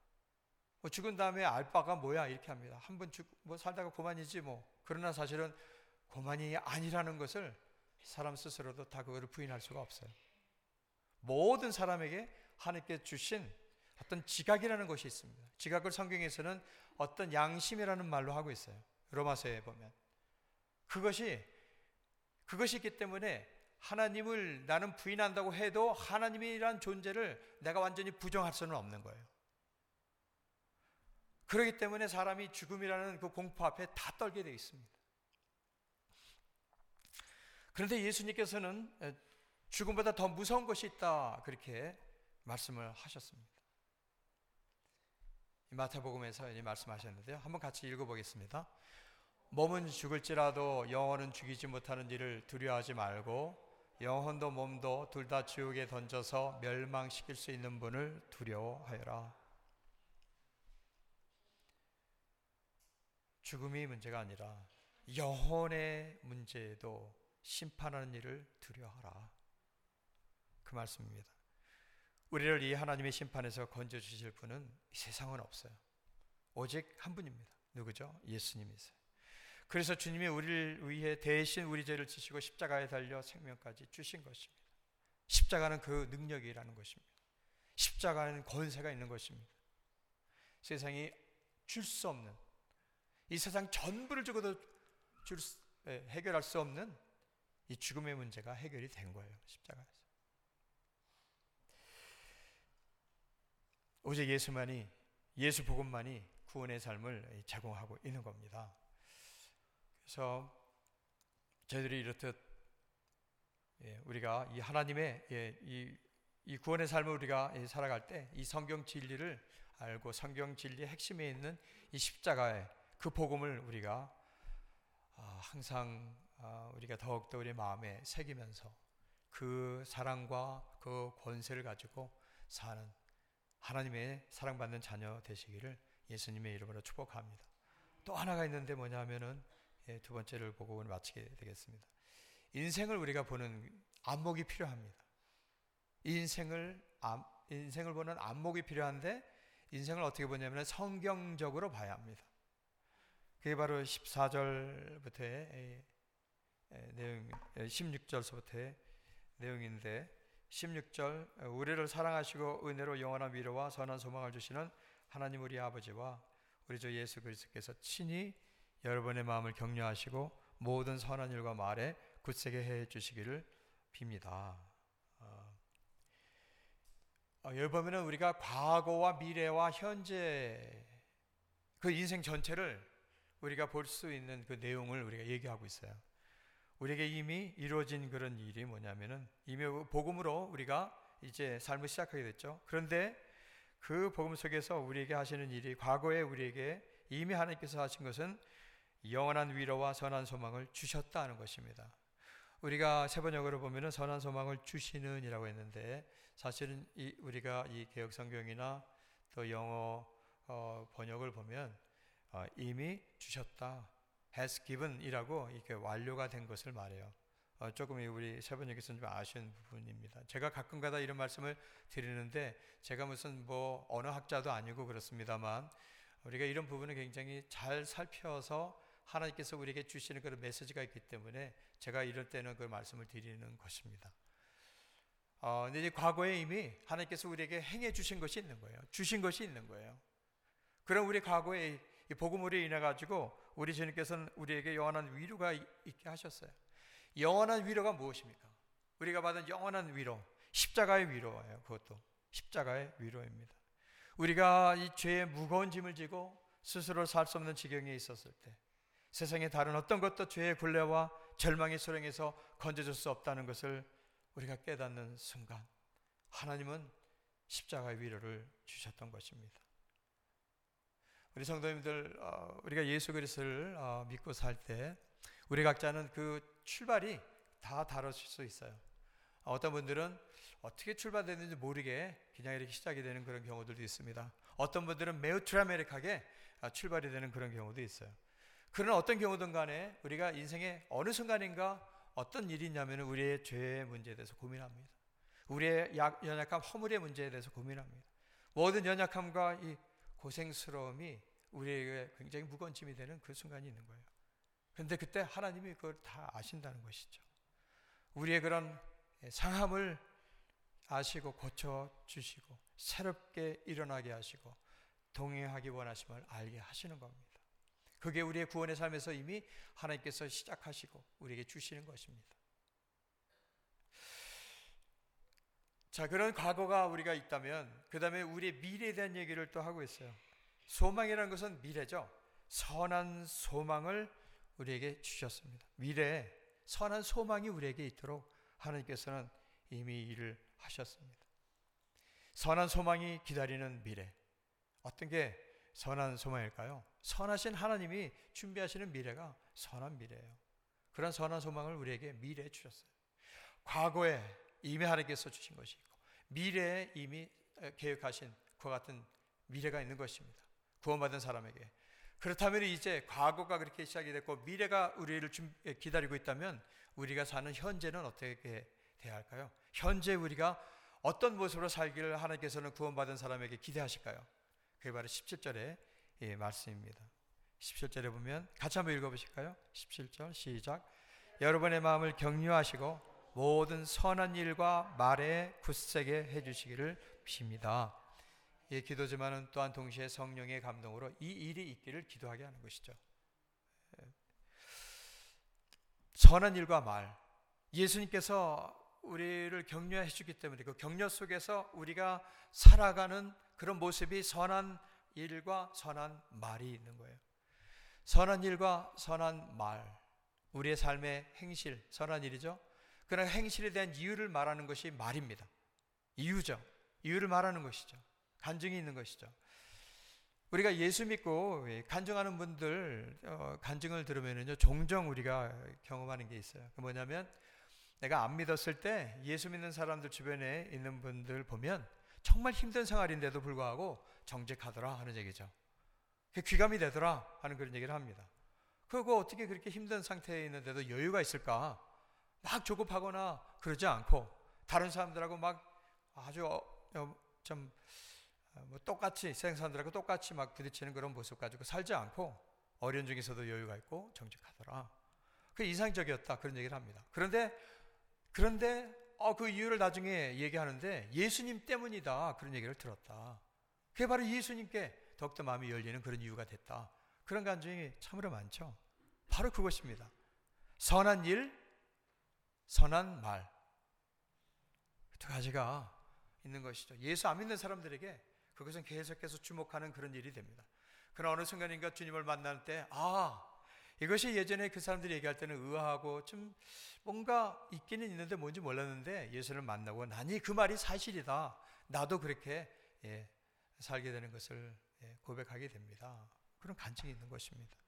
죽은 다음에 알 바가 뭐야 이렇게 합니다. 한 번 살다가 고만이지 뭐. 그러나 사실은 고만이 아니라는 것을 사람 스스로도 다 그거를 부인할 수가 없어요. 모든 사람에게 하나님께 주신 어떤 지각이라는 것이 있습니다. 지각을 성경에서는 어떤 양심이라는 말로 하고 있어요. 로마서에 보면 그것이 있기 때문에 하나님을 나는 부인한다고 해도 하나님이란 존재를 내가 완전히 부정할 수는 없는 거예요. 그렇기 때문에 사람이 죽음이라는 그 공포 앞에 다 떨게 되어 있습니다. 그런데 예수님께서는 죽음보다 더 무서운 것이 있다, 그렇게 말씀을 하셨습니다. 마태복음에서 말씀하셨는데요. 한번 같이 읽어보겠습니다. 몸은 죽을지라도 영혼은 죽이지 못하는 일을 두려워하지 말고 영혼도 몸도 둘 다 지옥에 던져서 멸망시킬 수 있는 분을 두려워하여라. 죽음이 문제가 아니라 영혼의 문제에도 심판하는 일을 두려워하라. 그 말씀입니다. 우리를 이 하나님의 심판에서 건져주실 분은 세상은 없어요. 오직 한 분입니다. 누구죠? 예수님이세요. 그래서 주님이 우리를 위해 대신 우리 죄를 지시고 십자가에 달려 생명까지 주신 것입니다. 십자가는 그 능력이라는 것입니다. 십자가는 권세가 있는 것입니다. 세상이 줄 수 없는, 이 세상 전부를 주고도 해결할 수 없는 이 죽음의 문제가 해결이 된 거예요. 십자가에서. 오직 예수만이, 예수 복음만이 구원의 삶을 제공하고 있는 겁니다. 그래서 저희들이 이렇듯 우리가 이 하나님의 이 구원의 삶을 우리가 살아갈 때 이 성경 진리를 알고 성경 진리의 핵심에 있는 이 십자가의 그 복음을 우리가 항상 우리가 더욱더 우리 마음에 새기면서 그 사랑과 그 권세를 가지고 사는 하나님의 사랑받는 자녀 되시기를 예수님의 이름으로 축복합니다. 또 하나가 있는데 뭐냐 하면은 두 번째를 보고 오늘 마치게 되겠습니다. 인생을 우리가 보는 안목이 필요합니다. 인생을 보는 안목이 필요한데 인생을 어떻게 보냐면 성경적으로 봐야 합니다. 그게 바로 14절부터의 내용, 16절서부터의 내용인데 16절, 우리를 사랑하시고 은혜로 영원한 위로와 선한 소망을 주시는 하나님 우리 아버지와 우리 주 예수 그리스도께서 친히 여러분의 마음을 격려하시고 모든 선한 일과 말에 굳세게 해 주시기를 빕니다. 여기 보면은 우리가 과거와 미래와 현재 그 인생 전체를 우리가 볼 수 있는 그 내용을 우리가 얘기하고 있어요. 우리에게 이미 이루어진 그런 일이 뭐냐면은 이미 복음으로 우리가 이제 삶을 시작하게 됐죠. 그런데 그 복음 속에서 우리에게 하시는 일이 과거에 우리에게 이미 하나님께서 하신 것은 영원한 위로와 선한 소망을 주셨다는 것입니다. 우리가 세번역으로 보면은 선한 소망을 주시는이라고 했는데 사실은 우리가 이 개역 성경이나 또 영어 번역을 보면 이미 주셨다, has given이라고 이렇게 완료가 된 것을 말해요. 조금 우리 세번역에서는 좀 아쉬운 부분입니다. 제가 가끔가다 이런 말씀을 드리는데 제가 무슨 언어 학자도 아니고 그렇습니다만 우리가 이런 부분을 굉장히 잘 살펴서 하나님께서 우리에게 주시는 그런 메시지가 있기 때문에 제가 이럴 때는 그 말씀을 드리는 것입니다. 근데 이제 과거에 이미 하나님께서 우리에게 행해 주신 것이 있는 거예요. 주신 것이 있는 거예요. 그럼 우리 과거에 이 복음으로 인해 가지고 우리 주님께서는 우리에게 영원한 위로가 있게 하셨어요. 영원한 위로가 무엇입니까? 우리가 받은 영원한 위로, 십자가의 위로예요. 그것도 십자가의 위로입니다. 우리가 이 죄의 무거운 짐을 지고 스스로 살 수 없는 지경에 있었을 때, 세상의 다른 어떤 것도 죄의 굴레와 절망의 소령에서 건져줄 수 없다는 것을 우리가 깨닫는 순간 하나님은 십자가의 위로를 주셨던 것입니다. 우리 성도님들, 우리가 예수 그리스도를 믿고 살 때 우리 각자는 그 출발이 다 다르실 수 있어요. 어떤 분들은 어떻게 출발됐는지 모르게 그냥 이렇게 시작이 되는 그런 경우들도 있습니다. 어떤 분들은 매우 드라마틱하게 출발이 되는 그런 경우도 있어요. 그러나 어떤 경우든 간에 우리가 인생의 어느 순간인가 어떤 일이 있냐면 우리의 죄의 문제에 대해서 고민합니다. 우리의 연약함, 허물의 문제에 대해서 고민합니다. 모든 연약함과 이 고생스러움이 우리에게 굉장히 무거운 짐이 되는 그 순간이 있는 거예요. 그런데 그때 하나님이 그걸 다 아신다는 것이죠. 우리의 그런 상함을 아시고 고쳐주시고 새롭게 일어나게 하시고 동행하기 원하심을 알게 하시는 겁니다. 그게 우리의 구원의 삶에서 이미 하나님께서 시작하시고 우리에게 주시는 것입니다. 자, 그런 과거가 우리가 있다면 그 다음에 우리의 미래에 대한 얘기를 또 하고 있어요. 소망이라는 것은 미래죠. 선한 소망을 우리에게 주셨습니다. 미래에 선한 소망이 우리에게 있도록 하나님께서는 이미 일을 하셨습니다. 선한 소망이 기다리는 미래. 어떤 게 선한 소망일까요? 선하신 하나님이 준비하시는 미래가 선한 미래예요. 그런 선한 소망을 우리에게 미래에 주셨어요. 과거에 이미 하나님께서 주신 것이 있고 미래에 이미 계획하신 그와 같은 미래가 있는 것입니다. 구원받은 사람에게. 그렇다면 이제 과거가 그렇게 시작이 됐고 미래가 우리를 기다리고 있다면 우리가 사는 현재는 어떻게 돼야 할까요? 현재 우리가 어떤 모습으로 살기를 하나님께서는 구원받은 사람에게 기대하실까요? 그게 바로 17절의 말씀입니다. 17절에 보면 같이 한번 읽어보실까요? 17절 시작. 여러분의 마음을 격려하시고 모든 선한 일과 말에 굳세게 해주시기를 빕니다. 이 기도지만은 또한 동시에 성령의 감동으로 이 일이 있기를 기도하게 하는 것이죠. 선한 일과 말, 예수님께서 우리를 격려해 주기 때문에 그 격려 속에서 우리가 살아가는 그런 모습이 선한 일과 선한 말이 있는 거예요. 선한 일과 선한 말, 우리의 삶의 행실, 선한 일이죠. 그러나 행실에 대한 이유를 말하는 것이 말입니다. 이유죠. 이유를 말하는 것이죠. 간증이 있는 것이죠. 우리가 예수 믿고 간증하는 분들 간증을 들으면요 종종 우리가 경험하는 게 있어요. 그 뭐냐면 내가 안 믿었을 때 예수 믿는 사람들 주변에 있는 분들 보면 정말 힘든 생활인데도 불구하고 정직하더라 하는 얘기죠. 귀감이 되더라 하는 그런 얘기를 합니다. 그거 어떻게 그렇게 힘든 상태에 있는데도 여유가 있을까? 막 조급하거나 그러지 않고 다른 사람들하고 막 아주 좀 똑같이 생산들하고 똑같이 막 부딪히는 그런 모습 가지고 살지 않고 어려운 중에서도 여유가 있고 정직하더라. 그게 이상적이었다 그런 얘기를 합니다. 그런데 그 이유를 나중에 얘기하는데 예수님 때문이다 그런 얘기를 들었다. 그게 바로 예수님께 더욱더 마음이 열리는 그런 이유가 됐다. 그런 간증이 참으로 많죠. 바로 그것입니다. 선한 일, 선한 말, 두 가지가 있는 것이죠. 예수 안 믿는 사람들에게 그것은 계속해서 주목하는 그런 일이 됩니다. 그러나 어느 순간인가 주님을 만날 때 이것이 예전에 그 사람들이 얘기할 때는 의아하고 좀 뭔가 있기는 있는데 뭔지 몰랐는데 예수를 만나고 나니 그 말이 사실이다. 나도 그렇게 살게 되는 것을 고백하게 됩니다. 그런 간증이 있는 것입니다.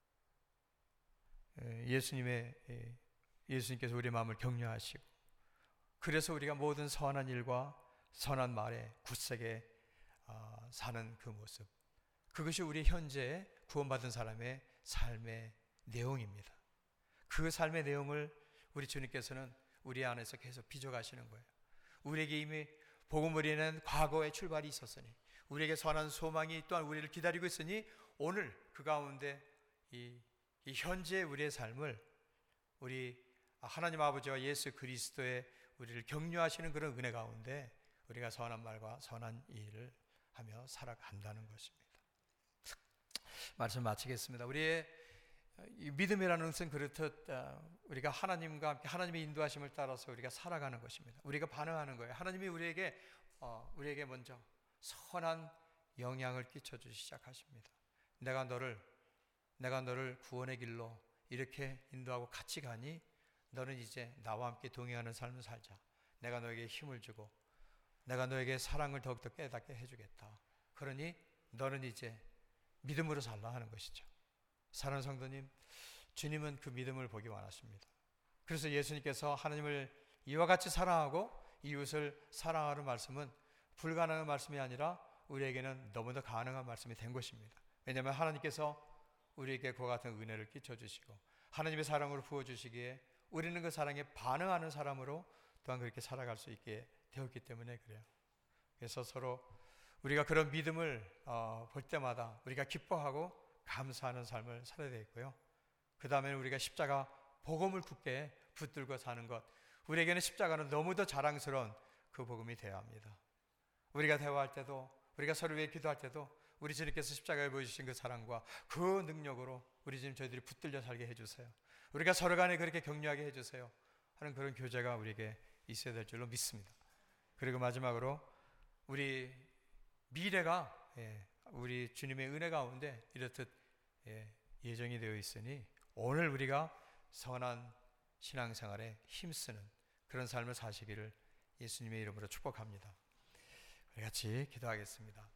예수님께서 우리의 마음을 격려하시고 그래서 우리가 모든 선한 일과 선한 말에 굳세게 사는 그 모습, 그것이 우리 현재 구원받은 사람의 삶의 내용입니다. 그 삶의 내용을 우리 주님께서는 우리 안에서 계속 빚어가시는 거예요. 우리에게 이미 복음을 이는 과거의 출발이 있었으니 우리에게 선한 소망이 또한 우리를 기다리고 있으니 오늘 그 가운데 이 현재 우리의 삶을 우리 하나님 아버지와 예수 그리스도의 우리를 격려하시는 그런 은혜 가운데 우리가 선한 말과 선한 일을 하며 살아간다는 것입니다. 말씀 마치겠습니다. 우리의 믿음이라는 것은 그렇듯 우리가 하나님과 함께 하나님의 인도하심을 따라서 우리가 살아가는 것입니다. 우리가 반응하는 거예요. 하나님이 우리에게 먼저 선한 영향을 끼쳐주기 시작하십니다. 내가 너를 구원의 길로 이렇게 인도하고 같이 가니 너는 이제 나와 함께 동행하는 삶을 살자. 내가 너에게 힘을 주고 내가 너에게 사랑을 더욱더 깨닫게 해주겠다. 그러니 너는 이제 믿음으로 살라 하는 것이죠. 사랑하는 성도님, 주님은 그 믿음을 보기 원하십니다. 그래서 예수님께서 하나님을 이와 같이 사랑하고 이웃을 사랑하는 말씀은 불가능한 말씀이 아니라 우리에게는 너무나 가능한 말씀이 된 것입니다. 왜냐하면 하나님께서 우리에게 그와 같은 은혜를 끼쳐주시고 하나님의 사랑으로 부어주시기에 우리는 그 사랑에 반응하는 사람으로 또한 그렇게 살아갈 수 있게 되었기 때문에 그래요. 그래서 서로 우리가 그런 믿음을 볼 때마다 우리가 기뻐하고 감사하는 삶을 살아야 되겠고요. 그 다음에는 우리가 십자가 복음을 굳게 붙들고 사는 것, 우리에게는 십자가는 너무도 자랑스러운 그 복음이 되어야 합니다. 우리가 대화할 때도 우리가 서로 위해 기도할 때도 우리 주님께서 십자가에 보여주신 그 사랑과 그 능력으로 우리 주님 저희들이 붙들려 살게 해주세요. 우리가 서로 간에 그렇게 격려하게 해주세요 하는 그런 교제가 우리에게 있어야 될 줄로 믿습니다. 그리고 마지막으로 우리 미래가 우리 주님의 은혜 가운데 이렇듯 예정이 되어 있으니 오늘 우리가 선한 신앙생활에 힘쓰는 그런 삶을 사시기를 예수님의 이름으로 축복합니다. 우리 같이 기도하겠습니다.